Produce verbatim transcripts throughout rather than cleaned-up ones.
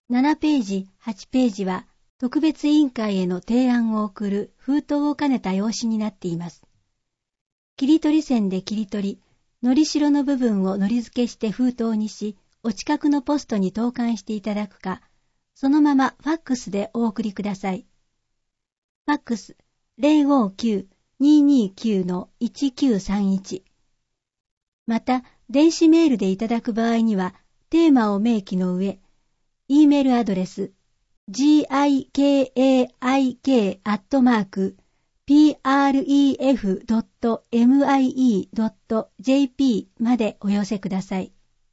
ななページ、はちページは特別委員会への提案を送る封筒を兼ねた用紙になっています。切り取り線で切り取り、のりしろの部分をのり付けして封筒にし、お近くのポストに投函していただくか、そのままファックスでお送りください。ファックス ゼロごきゅう にーにーきゅう のいちきゅうさんいち。また、電子メールでいただく場合には、テーマを明記の上、E メールアドレス ジーアイケーエーアイケー アットマーク ピーアールイーエフ ドット エムアイイー ドット ジェーピー までお寄せください。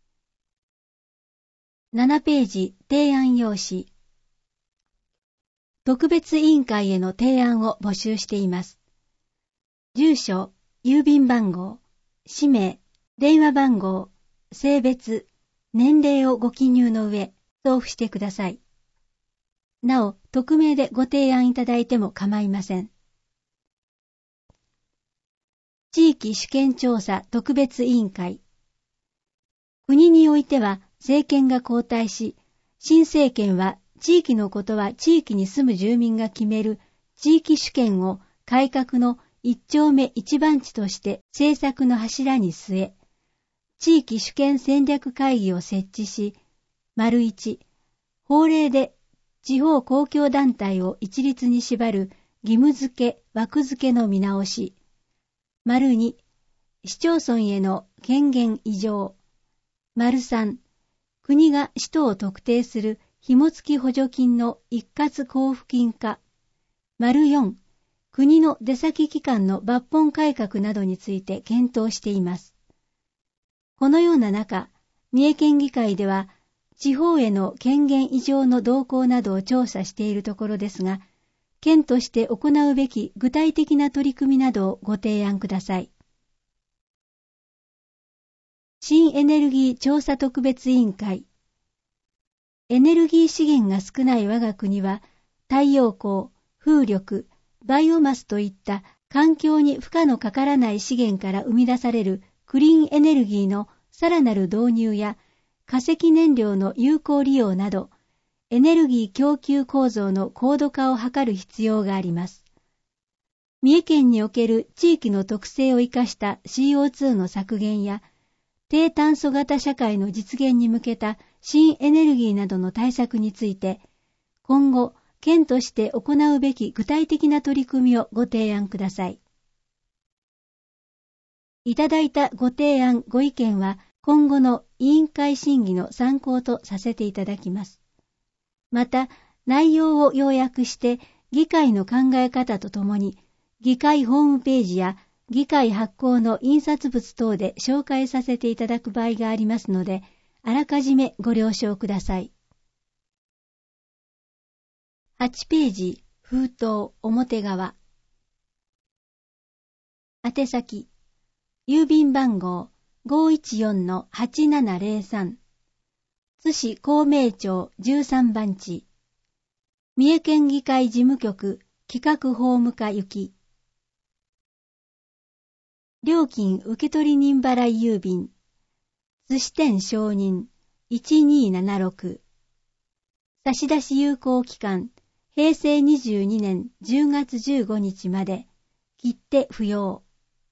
ななページ提案用紙。特別委員会への提案を募集しています。住所、郵便番号、氏名、電話番号、性別、年齢をご記入の上、送付してください。なお、匿名でご提案いただいても構いません。地域主権調査特別委員会。国においては政権が交代し、新政権は地域のことは地域に住む住民が決める地域主権を改革の一丁目一番地として政策の柱に据え、地域主権戦略会議を設置し、丸一、法令で地方公共団体を一律に縛る義務付け、枠付けの見直し。丸二、市町村への権限移譲。丸三、国が使途を特定する紐付き補助金の一括交付金化。丸四、国の出先機関の抜本改革などについて検討しています。このような中、三重県議会では、地方への権限移譲の動向などを調査しているところですが、県として行うべき具体的な取り組みなどをご提案ください。新エネルギー調査特別委員会。エネルギー資源が少ない我が国は、太陽光、風力、バイオマスといった環境に負荷のかからない資源から生み出されるクリーンエネルギーのさらなる導入や化石燃料の有効利用など、エネルギー供給構造の高度化を図る必要があります。三重県における地域の特性を生かした シーオーツー の削減や、低炭素型社会の実現に向けた新エネルギーなどの対策について、今後、県として行うべき具体的な取り組みをご提案ください。いただいたご提案、ご意見は、今後の委員会審議の参考とさせていただきます。また、内容を要約して、議会の考え方とともに、議会ホームページや議会発行の印刷物等で紹介させていただく場合がありますので、あらかじめご了承ください。はちページ、封筒表側。宛先、郵便番号 ごーいちよんのはちななゼロさん、津市孔明町じゅうさんばん地、三重県議会事務局企画法務課行き。料金受取人払い郵便、津市店承認いちにーななろく。差出有効期間、へいせいにじゅうにねんじゅうがつじゅうごにちまで、切手不要。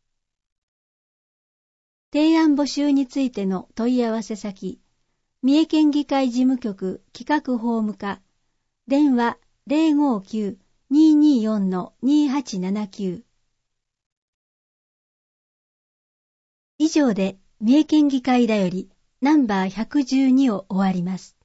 提案募集についての問い合わせ先、三重県議会事務局企画法務課、電話 ゼロごきゅう にーにーよん のにーはちななきゅう。以上で三重県議会だよりナンバーひゃくじゅうにを終わります。